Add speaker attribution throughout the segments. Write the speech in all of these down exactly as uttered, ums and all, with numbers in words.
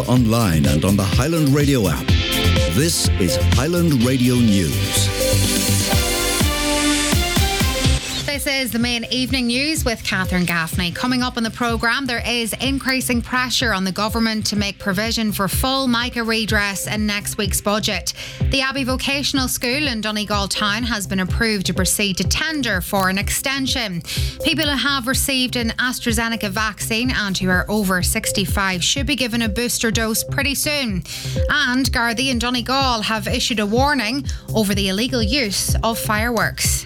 Speaker 1: online and on the Highland Radio app. This is Highland Radio News.
Speaker 2: This is the main evening news with Catherine Gaffney. Coming up on the programme, there is increasing pressure on the government to make provision for full MICA redress in next week's budget. The Abbey Vocational School in Donegal Town has been approved to proceed to tender for an extension. People who have received an AstraZeneca vaccine and who are over sixty-five should be given a booster dose pretty soon. And Gardaí in Donegal have issued a warning over the illegal use of fireworks.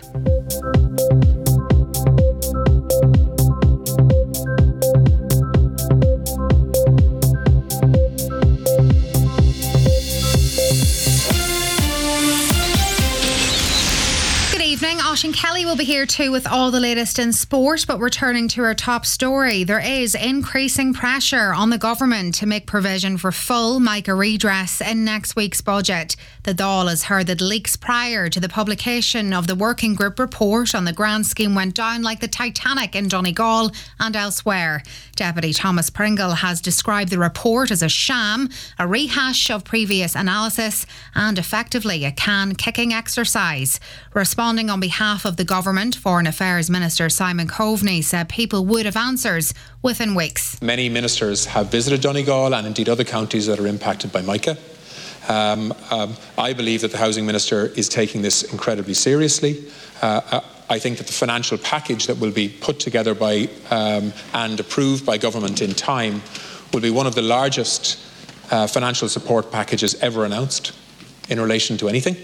Speaker 2: Oisín Kelly will be here too with all the latest in sport, but returning to our top story, there is increasing pressure on the government to make provision for full MICA redress in next week's budget. The Dáil has heard that leaks prior to the publication of the working group report on the grant scheme went down like the Titanic in Donegal and elsewhere. Deputy Thomas Pringle has described the report as a sham, a rehash of previous analysis and effectively a can-kicking exercise. Responding on behalf of the government, Foreign Affairs Minister Simon Coveney said people would have answers within weeks.
Speaker 3: Many ministers have visited Donegal and indeed other counties that are impacted by MICA. Um, um, I believe that the Housing Minister is taking this incredibly seriously. Uh, I think that the financial package that will be put together by um, and approved by government in time will be one of the largest uh, financial support packages ever announced in relation to anything.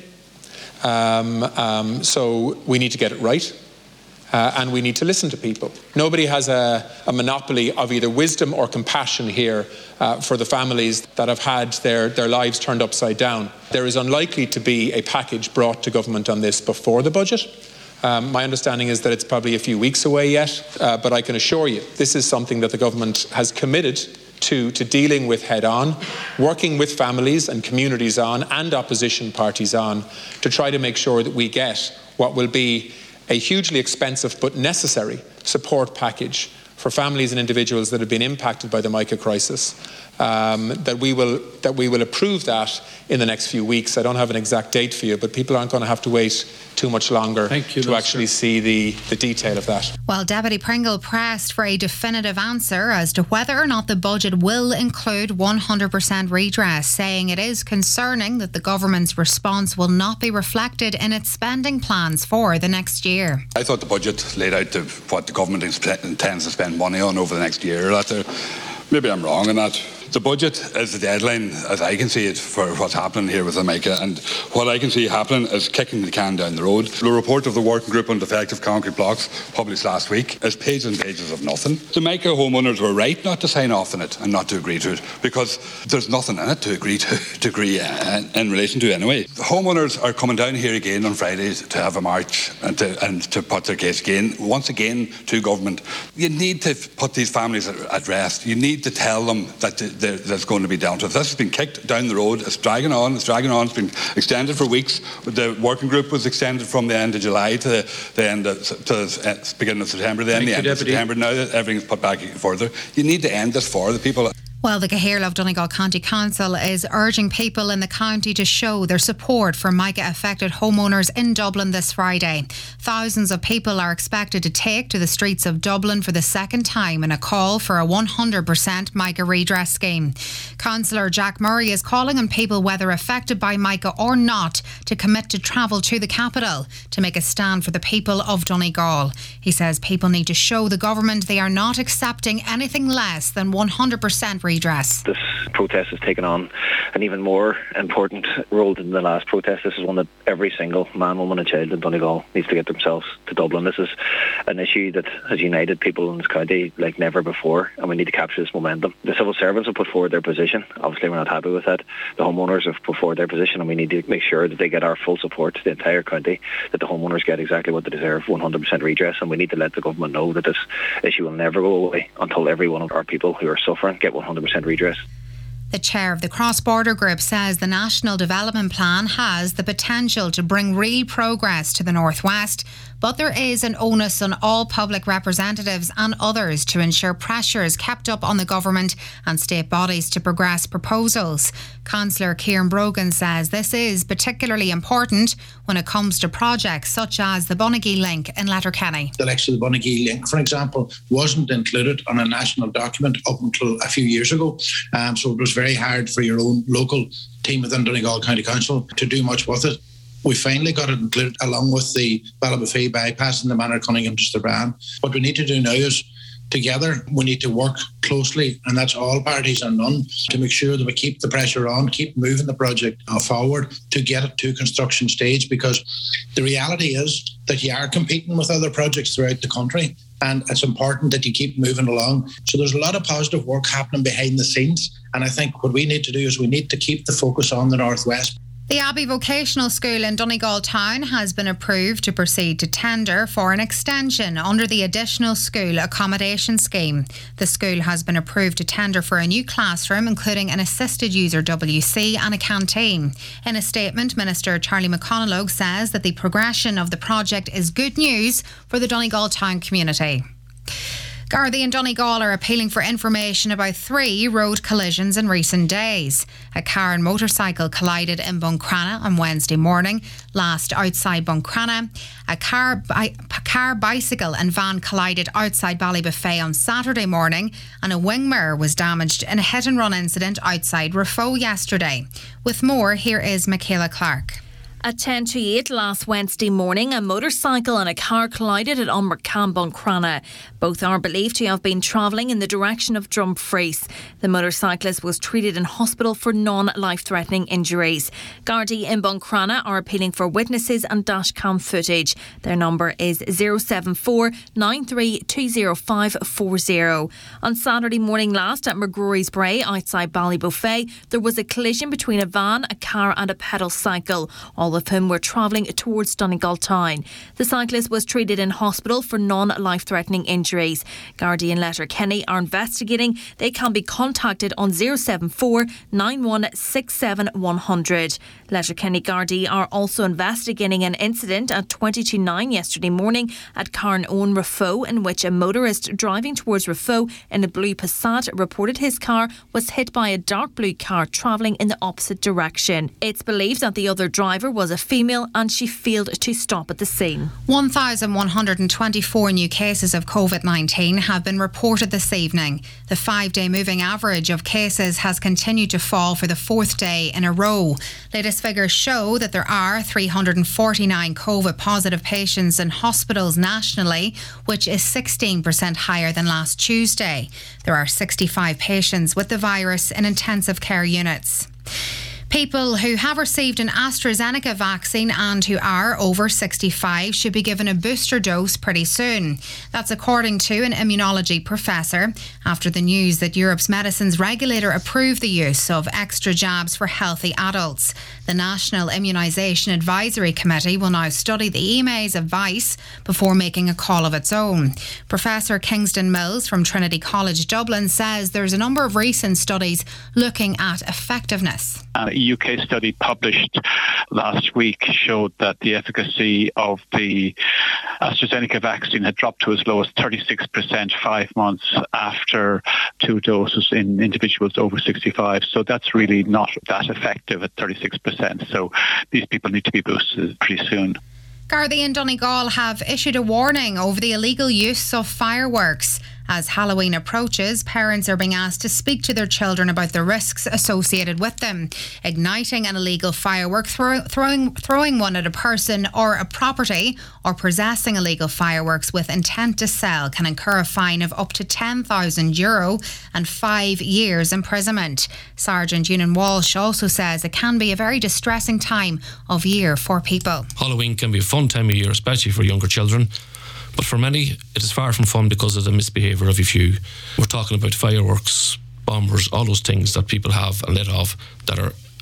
Speaker 3: Um, um, so we need to get it right. Uh, and we need to listen to people. Nobody has a, a monopoly of either wisdom or compassion here uh, for the families that have had their, their lives turned upside down. There is unlikely to be a package brought to government on this before the budget. Um, my understanding is that it's probably a few weeks away yet, uh, but I can assure you this is something that the government has committed to, to dealing with head on, working with families and communities on and opposition parties on to try to make sure that we get what will be a hugely expensive but necessary support package for families and individuals that have been impacted by the MICA crisis. Um, that we will that we will approve that in the next few weeks. I don't have an exact date for you, but people aren't going to have to wait too much longer
Speaker 4: Thank you,
Speaker 3: to actually see the, the detail of that.
Speaker 2: Well, Deputy Pringle pressed for a definitive answer as to whether or not the budget will include one hundred percent redress, saying it is concerning that the government's response will not be reflected in its spending plans for the next year.
Speaker 5: I thought the budget laid out the, what the government intends to spend money on over the next year. That, uh, maybe I'm wrong in that. The budget is the deadline, as I can see it, for what's happening here with the MICA, and what I can see happening is kicking the can down the road. The report of the working group on defective concrete blocks, published last week, is pages and pages of nothing. The MICA homeowners were right not to sign off on it and not to agree to it, because there's nothing in it to agree to, to agree in, in relation to anyway. The homeowners are coming down here again on Friday to have a march and to, and to put their case again, once again to government. You need to put these families at, at rest. You need to tell them that the, that's going to be down to it. This has been kicked down the road. It's dragging on. It's dragging on. It's been extended for weeks. The working group was extended from the end of July to the, the end of, to the beginning of September. Then Thank the you, end Deputy. of September. Now that everything's put back further, you need to end this for the people.
Speaker 2: Well, the Cathaoirleach Donegal County Council is urging people in the county to show their support for MICA-affected homeowners in Dublin this Friday. Thousands of people are expected to take to the streets of Dublin for the second time in a call for a one hundred percent MICA redress scheme. Councillor Jack Murray is calling on people, whether affected by MICA or not, to commit to travel to the capital to make a stand for the people of Donegal. He says people need to show the government they are not accepting anything less than one hundred percent redress.
Speaker 6: This protest has taken on an even more important role than the last protest. This is one that every single man, woman and child in Donegal needs to get themselves to Dublin. This is an issue that has united people in this county like never before, and we need to capture this momentum. The civil servants have put forward their position. Obviously we're not happy with that. The homeowners have put forward their position, and we need to make sure that they get our full support, the entire county, that the homeowners get exactly what they deserve, one hundred percent redress, and we need to let the government know that this issue will never go away until every one of our people who are suffering get one hundred percent redress.
Speaker 2: The chair of the cross-border group says the National Development Plan has the potential to bring real progress to the Northwest, but there is an onus on all public representatives and others to ensure pressure is kept up on the government and state bodies to progress proposals. Councillor Kieran Brogan says this is particularly important when it comes to projects such as the Bunagee Link in Letterkenny.
Speaker 4: The likes of the Bunagee Link, for example, wasn't included on a national document up until a few years ago. Um, so it was very hard for your own local team within Donegal County Council to do much with it. We finally got it included along with the Ballybofey bypass and the Manor Cunningham to Strabane. What we need to do now is together we need to work closely, and that's all parties and none, to make sure that we keep the pressure on, keep moving the project forward to get it to construction stage, because the reality is that you are competing with other projects throughout the country, and it's important that you keep moving along. So there's a lot of positive work happening behind the scenes, and I think what we need to do is we need to keep the focus on the Northwest.
Speaker 2: The Abbey Vocational School in Donegal Town has been approved to proceed to tender for an extension under the Additional School Accommodation Scheme. The school has been approved to tender for a new classroom, including an assisted user W C and a canteen. In a statement, Minister Charlie McConalogue says that the progression of the project is good news for the Donegal Town community. Gardaí and Donegal are appealing for information about three road collisions in recent days. A car and motorcycle collided in Buncrana on Wednesday morning, last outside Buncrana. A car, bi- car, bicycle and van collided outside Ballybofey on Saturday morning, and a wing mirror was damaged in a hit-and-run incident outside Rafo yesterday. With more, here is Michaela Clark.
Speaker 7: At ten to eight last Wednesday morning, a motorcycle and a car collided at Umbercam, Buncrana. Both are believed to have been travelling in the direction of Dumfries. The motorcyclist was treated in hospital for non-life-threatening injuries. Gardaí in Buncrana are appealing for witnesses and dashcam footage. Their number is zero seven four nine three two zero five four zero. On Saturday morning last at McGrory's Bray outside Ballybofey, there was a collision between a van, a car and a pedal cycle. All of whom were travelling towards Donegal Town. The cyclist was treated in hospital for non-life-threatening injuries. Gardaí in Letterkenny are investigating. They can be contacted on zero seven four nine one six seven one zero zero. Letterkenny Gardaí are also investigating an incident at twenty to nine yesterday morning at Carnoan Rafo, in which a motorist driving towards Rafo in a blue Passat reported his car was hit by a dark blue car travelling in the opposite direction. It's believed that the other driver was a female and she failed to stop at the scene.
Speaker 2: one thousand one hundred twenty-four new cases of COVID nineteen have been reported this evening. The five-day moving average of cases has continued to fall for the fourth day in a row. Latest figures show that there are three hundred forty-nine COVID positive patients in hospitals nationally, which is sixteen percent higher than last Tuesday. There are sixty-five patients with the virus in intensive care units. People who have received an AstraZeneca vaccine and who are over sixty-five should be given a booster dose pretty soon. That's according to an immunology professor after the news that Europe's medicines regulator approved the use of extra jabs for healthy adults. The National Immunisation Advisory Committee will now study the E M A's advice before making a call of its own. Professor Kingston Mills from Trinity College Dublin says there's a number of recent studies looking at effectiveness.
Speaker 8: A U K study published last week showed that the efficacy of the AstraZeneca vaccine had dropped to as low as thirty-six percent five months after two doses in individuals over sixty-five. So that's really not that effective at thirty-six percent. So these people need to be boosted pretty soon.
Speaker 2: Gardaí and Donegal have issued a warning over the illegal use of fireworks. As Halloween approaches, parents are being asked to speak to their children about the risks associated with them. Igniting an illegal firework, throw, throwing, throwing one at a person or a property, or possessing illegal fireworks with intent to sell can incur a fine of up to ten thousand euro and five years imprisonment. Sergeant Ewan Walsh also says it can be a very distressing time of year for people.
Speaker 9: Halloween can be a fun time of year, especially for younger children. But for many, it is far from fun because of the misbehaviour of a few. We're talking about fireworks, bombers, all those things that people have and let off that are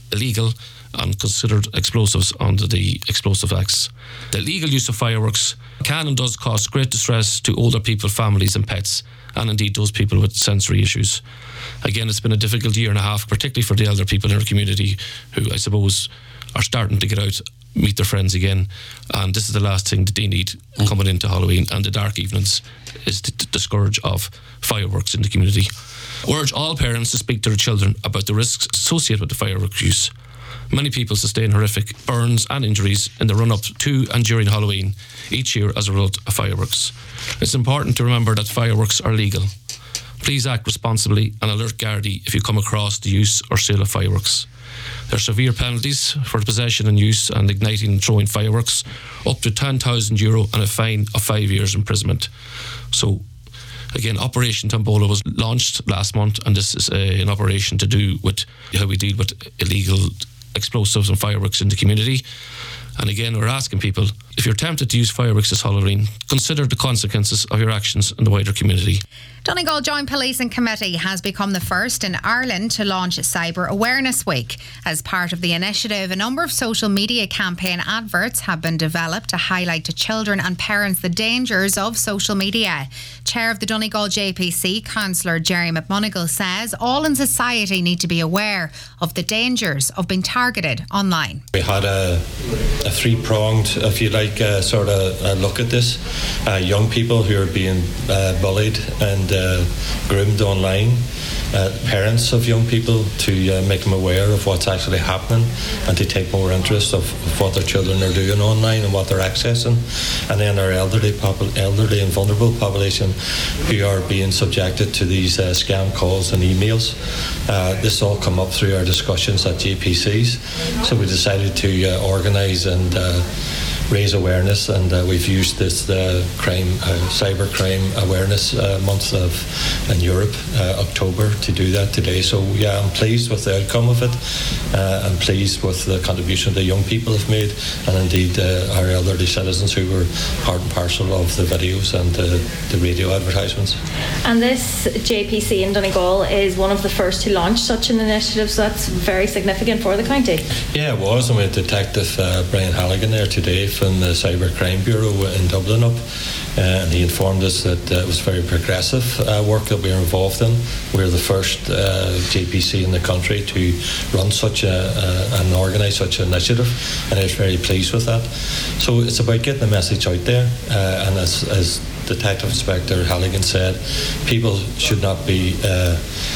Speaker 9: illegal and considered explosives under the Explosive Acts. The illegal use of fireworks can and does cause great distress to older people, families and pets, and indeed those people with sensory issues. Again, it's been a difficult year and a half, particularly for the elder people in our community who, I suppose, are starting to get out, meet their friends again, and this is the last thing that they need mm. coming into Halloween and the dark evenings, is to, to discourage of fireworks in the community. I urge all parents to speak to their children about the risks associated with the fireworks use. Many people sustain horrific burns and injuries in the run-up to and during Halloween each year as a result of fireworks. It's important to remember that fireworks are legal. Please act responsibly and alert Gardaí if you come across the use or sale of fireworks. There are severe penalties for the possession and use and igniting and throwing fireworks, up to ten thousand euro and a fine of five years imprisonment. So, again, Operation Tombola was launched last month, and this is a, an operation to do with how we deal with illegal explosives and fireworks in the community. And again, we're asking people, if you're tempted to use fireworks this Halloween, consider the consequences of your actions in the wider community.
Speaker 2: Donegal Joint Policing Committee has become the first in Ireland to launch Cyber Awareness Week. As part of the initiative, a number of social media campaign adverts have been developed to highlight to children and parents the dangers of social media. Chair of the Donegal J P C, Councillor Jerry McMonigal, says all in society need to be aware of the dangers of being targeted online.
Speaker 10: We had a, a three-pronged, if you like, uh, sort of uh, look at this. Uh, young people who are being uh, bullied and uh, groomed online. Uh, parents of young people to uh, make them aware of what's actually happening and to take more interest of, of what their children are doing online and what they're accessing. And then our elderly, popul- elderly and vulnerable population who are being subjected to these uh, scam calls and emails. Uh, this all come up through our discussions at J P Cs. So we decided to uh, organise and uh, raise awareness, and uh, we've used this uh, crime, uh, cyber crime awareness uh, month of in Europe, uh, October, to do that today. So yeah, I'm pleased with the outcome of it. Uh, I'm pleased with the contribution the young people have made, and indeed uh, our elderly citizens who were part and parcel of the videos and uh, the radio advertisements.
Speaker 11: And this J P C in Donegal is one of the first to launch such an initiative, so that's very significant for the county.
Speaker 10: Yeah, it was, and we had Detective uh, Brian Halligan there today from the Cyber Crime Bureau in Dublin up, uh, and he informed us that uh, it was very progressive uh, work that we are involved in. We're the first uh, J P C in the country to run such a, uh, and organise such an initiative, and I was very pleased with that. So it's about getting the message out there, uh, and as, as Detective Inspector Halligan said, people should not be uh,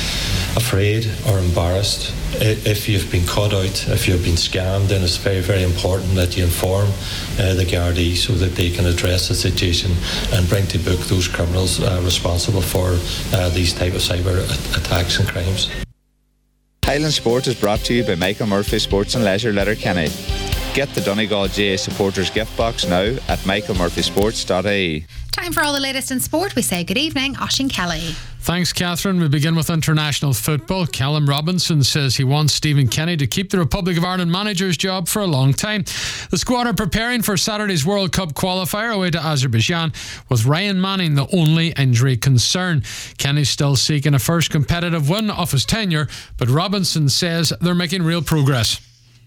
Speaker 10: afraid or embarrassed. If you've been caught out, if you've been scammed, then it's very, very important that you inform uh, the Gardaí so that they can address the situation and bring to book those criminals uh, responsible for uh, these type of cyber attacks and crimes.
Speaker 12: Highland Sport is brought to you by Michael Murphy Sports and Leisure Letterkenny. Get the Donegal J A supporters gift box now at michael murphy sports dot I E.
Speaker 2: Time for all the latest in sport. We say good evening, Oisín Kelly.
Speaker 13: Thanks, Catherine. We begin with international football. Callum Robinson says he wants Stephen Kenny to keep the Republic of Ireland manager's job for a long time. The squad are preparing for Saturday's World Cup qualifier away to Azerbaijan, with Ryan Manning the only injury concern. Kenny's still seeking a first competitive win of his tenure, but Robinson says they're making real progress.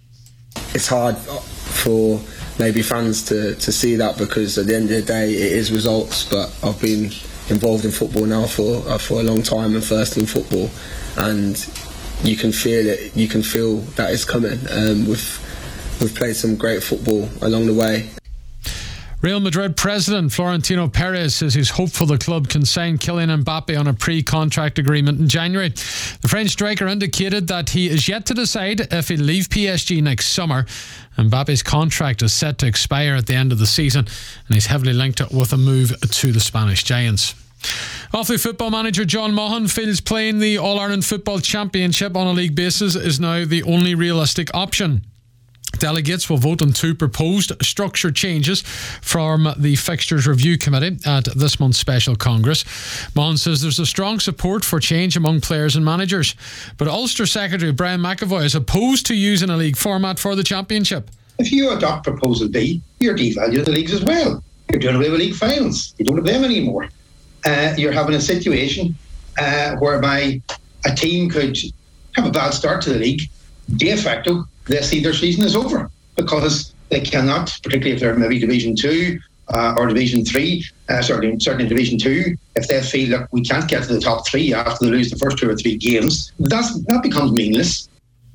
Speaker 14: It's hard for maybe fans to, to see that, because at the end of the day it is results, but I've been involved in football now for uh, for a long time, and first team football, and you can feel it, you can feel that it's coming. Um, we've, we've played some great football along the way.
Speaker 13: Real Madrid president Florentino Perez says he's hopeful the club can sign Kylian Mbappe on a pre-contract agreement in January. The French striker indicated that he is yet to decide if he'll leave P S G next summer. Mbappe's contract is set to expire at the end of the season, and he's heavily linked with a move to the Spanish Giants. Offaly football manager John Maughan feels playing the All-Ireland Football Championship on a league basis is now the only realistic option. Delegates will vote on two proposed structure changes from the Fixtures Review Committee at this month's special Congress. Maughan says there's a strong support for change among players and managers, but Ulster Secretary Brian McAvoy is opposed to using a league format for the championship.
Speaker 15: If you adopt Proposal D, you're devaluing the leagues as well. You're doing away with league finals. You don't have them anymore. Uh, you're having a situation uh, whereby a team could have a bad start to the league, de facto, they see their season is over because they cannot, particularly if they're maybe Division Two uh, or Division Three, uh, certainly, certainly Division Two, if they feel that we can't get to the top three after they lose the first two or three games, that's, that becomes meaningless.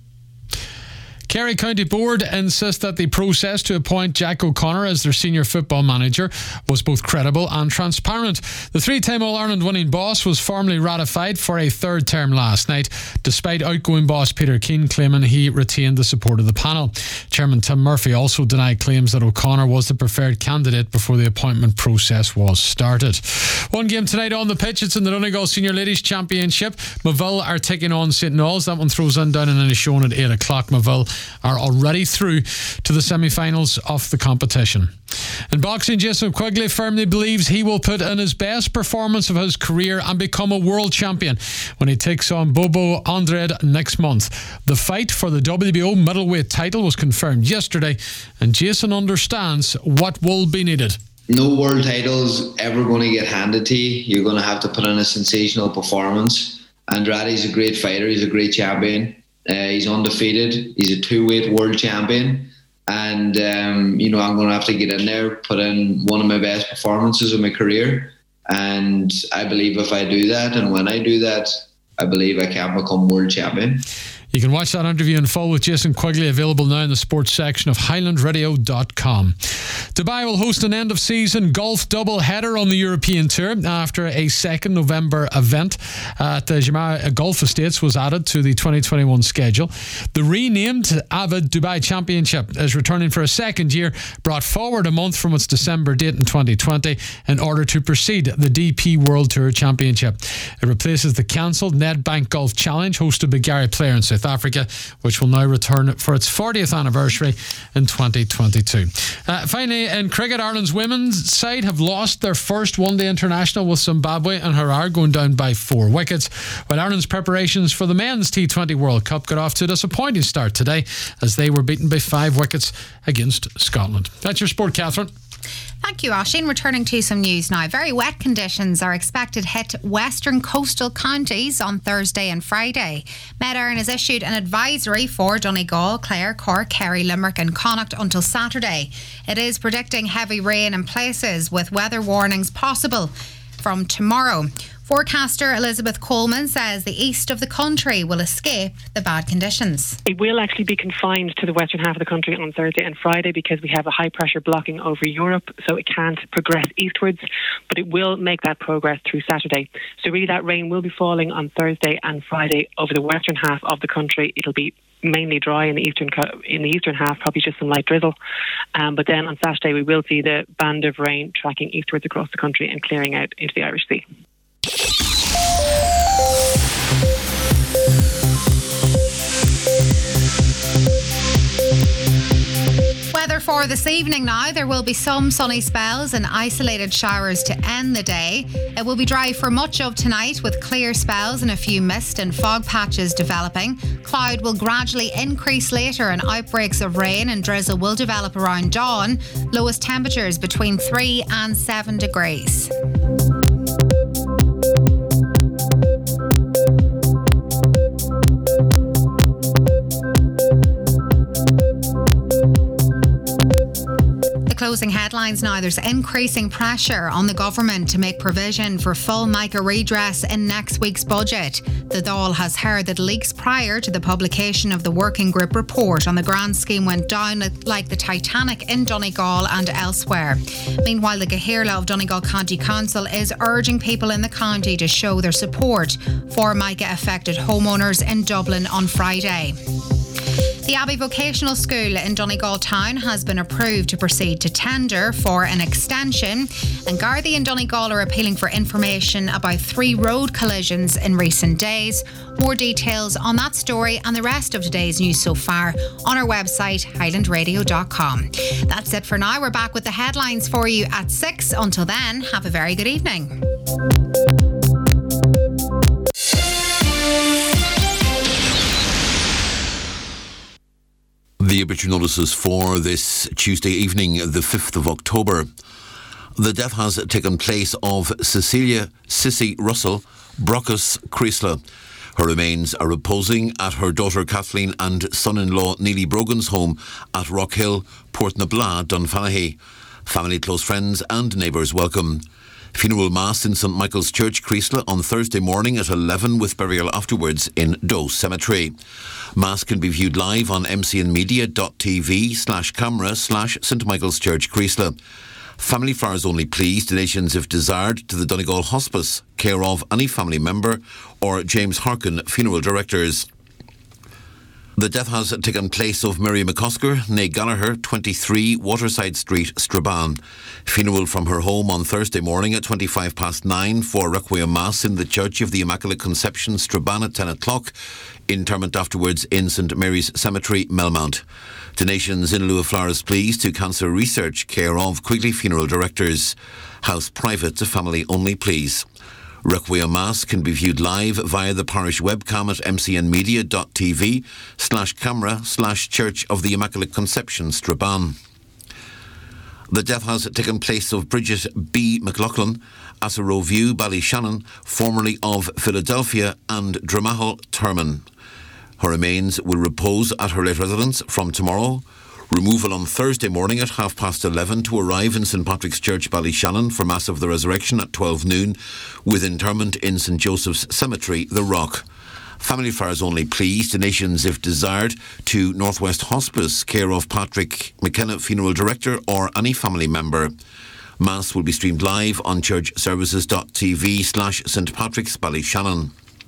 Speaker 13: Kerry County Board insist that the process to appoint Jack O'Connor as their senior football manager was both credible and transparent. The three-time All-Ireland winning boss was formally ratified for a third term last night, despite outgoing boss Peter Keane claiming he retained the support of the panel. Chairman Tim Murphy also denied claims that O'Connor was the preferred candidate before the appointment process was started. One game tonight on the pitch, it's in the Donegal Senior Ladies Championship. Moville are taking on Saint Knowles. That one throws in down and is shown at eight o'clock. Moville are already through to the semi-finals of the competition. In boxing, Jason Quigley firmly believes he will put in his best performance of his career and become a world champion when he takes on Bobo Andrade next month. The fight for the W B O middleweight title was confirmed yesterday, and Jason understands what will be needed.
Speaker 16: No world title's ever going to get handed to you. You're going to have to put in a sensational performance. Andrade's a great fighter. He's a great champion. Uh, he's undefeated. He's a two-weight world champion. And, um, you know, I'm going to have to get in there, put in one of my best performances of my career. And I believe if I do that, and when I do that, I believe I can become world champion.
Speaker 13: You can watch that interview in full with Jason Quigley, available now in the sports section of highland radio dot com. Dubai will host an end-of-season golf double-header on the European Tour after a second November event at the Jumeirah Golf Estates was added to the twenty twenty-one schedule. The renamed Avid Dubai Championship is returning for a second year, brought forward a month from its December date in twenty twenty in order to precede the D P World Tour Championship. It replaces the cancelled Nedbank Golf Challenge hosted by Gary Player in South Africa, which will now return for its fortieth anniversary in twenty twenty-two. Uh, finally, in cricket, Ireland's women's side have lost their first one-day international with Zimbabwe and Harar going down by four wickets, while Ireland's preparations for the men's T twenty World Cup got off to a disappointing start today as they were beaten by five wickets against Scotland. That's your sport, Catherine.
Speaker 2: Thank you, Oisín. Returning to some news now. Very wet conditions are expected to hit western coastal counties on Thursday and Friday. Met Éireann has issued an advisory for Donegal, Clare, Cork, Kerry, Limerick and Connacht until Saturday. It is predicting heavy rain in places with weather warnings possible from tomorrow. Forecaster Elizabeth Coleman says the east of the country will escape the bad conditions.
Speaker 17: It will actually be confined to the western half of the country on Thursday and Friday because we have a high pressure blocking over Europe, so it can't progress eastwards, but it will make that progress through Saturday. So really that rain will be falling on Thursday and Friday over the western half of the country. It'll be mainly dry in the eastern in the eastern half, probably just some light drizzle. Um, but then on Saturday we will see the band of rain tracking eastwards across the country and clearing out into the Irish Sea.
Speaker 2: Weather for this evening now. There will be some sunny spells and isolated showers to end the day. It will be dry for much of tonight with clear spells and a few mist and fog patches developing. Cloud will gradually increase later and outbreaks of rain and drizzle will develop around dawn. Lowest temperatures between three and seven degrees. Closing headlines now. There's increasing pressure on the government to make provision for full MICA redress in next week's budget. The Dáil has heard that leaks prior to the publication of the working group report on the grant scheme went down like the Titanic in Donegal and elsewhere. Meanwhile, the Gahirla of Donegal County Council is urging people in the county to show their support for MICA affected homeowners in Dublin on Friday. The Abbey Vocational School in Donegal Town has been approved to proceed to tender for an extension, and Gardaí and Donegal are appealing for information about three road collisions in recent days. More details on that story and the rest of today's news so far on our website highland radio dot com. That's it for now. We're back with the headlines for you at six. Until then, have a very good evening.
Speaker 18: The obituary notices for this Tuesday evening, the fifth of October. The death has taken place of Cecilia Sissy Russell Brockus Creasler, Her remains are reposing at her daughter Kathleen and son-in-law Neely Brogan's home at Rockhill, Portnabla, Dunfanaghy. Family, close friends and neighbours welcome. Funeral Mass in St Michael's Church, Creasla, on Thursday morning at eleven, with burial afterwards in Doe Cemetery. Mass can be viewed live on mcnmedia.tv slash camera slash St Michael's Church, Creasla. Family flowers only, please. Donations, if desired, to the Donegal Hospice, care of any family member or James Harkin, funeral directors. The death has taken place of Mary McCosker, née Gallagher, twenty-three Waterside Street, Strabane. Funeral from her home on Thursday morning at twenty-five past nine for Requiem Mass in the Church of the Immaculate Conception, Strabane at ten o'clock. Interment afterwards in St Mary's Cemetery, Melmount. Donations in lieu of flowers, please, to Cancer Research, care of Quigley Funeral Directors. House private to family only, please. Requiem Mass can be viewed live via the parish webcam at mcnmedia.tv slash camera slash Church of the Immaculate Conception, Strabane. The death has taken place of Bridget B. McLaughlin, Assaro View, Ballyshannon, formerly of Philadelphia, and Dramahal, Termon. Her remains will repose at her late residence from tomorrow. Removal on Thursday morning at half past eleven to arrive in St Patrick's Church, Ballyshannon, for Mass of the Resurrection at twelve noon, with interment in St Joseph's Cemetery, The Rock. Family flowers only, please. Donations, if desired, to Northwest Hospice, care of Patrick McKenna, funeral director, or any family member. Mass will be streamed live on churchservices.tv slash St Patrick's, Ballyshannon.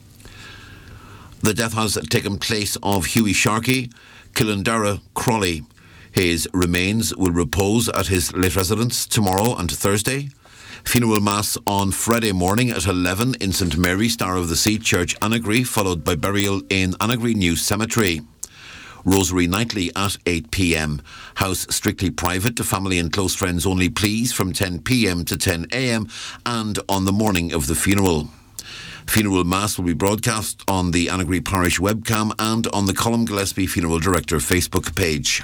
Speaker 18: The death has taken place of Hughie Sharkey, Killandara, Crawley. His remains will repose at his late residence tomorrow and Thursday. Funeral Mass on Friday morning at eleven in St Mary, Star of the Sea Church, Annagry, followed by burial in Annagry New Cemetery. Rosary nightly at eight p.m. House strictly private to family and close friends only, please, from ten p.m. to ten a.m. and on the morning of the funeral. Funeral Mass will be broadcast on the Annagry Parish webcam and on the Colm Gillespie Funeral Director Facebook page.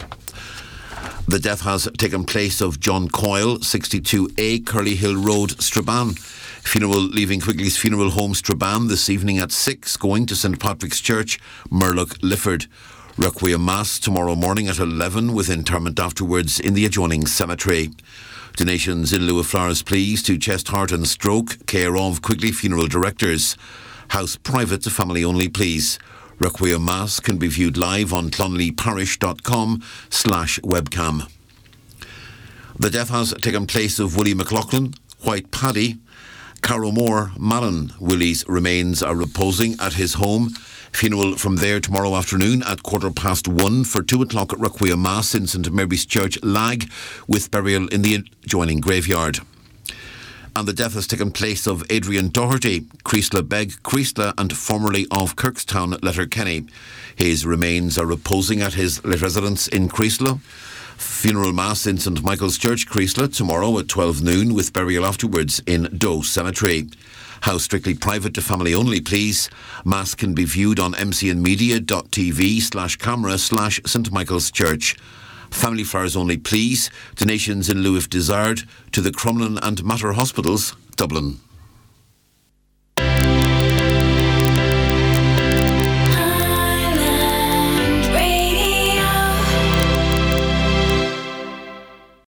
Speaker 18: The death has taken place of John Coyle, sixty-two A, Curly Hill Road, Strabane. Funeral leaving Quigley's Funeral Home, Strabane, this evening at six, going to St Patrick's Church, Murlock, Lifford. Requiem Mass tomorrow morning at eleven, with interment afterwards in the adjoining cemetery. Donations in lieu of flowers, please, to Chest, Heart and Stroke, care of Quigley Funeral Directors. House private to family only, please. Requiem Mass can be viewed live on clonleyparish.com slash webcam. The death has taken place of Willie McLaughlin, White Paddy, Carrowmore, Malin. Willie's remains are reposing at his home. Funeral from there tomorrow afternoon at quarter past one for two o'clock at Requiem Mass in St Mary's Church, Lag, with burial in the adjoining graveyard. And the death has taken place of Adrian Doherty, Creasla Beg, Creasla, and formerly of Kirkstown, Letterkenny. His remains are reposing at his residence in Creasla. Funeral Mass in St Michael's Church, Creasla, tomorrow at twelve noon, with burial afterwards in Doe Cemetery. House strictly private to family only, please. Mass can be viewed on mcnmedia.tv slash camera slash St Michael's Church. Family flowers only, please. Donations in lieu if desired to the Crumlin and Mater Hospitals, Dublin.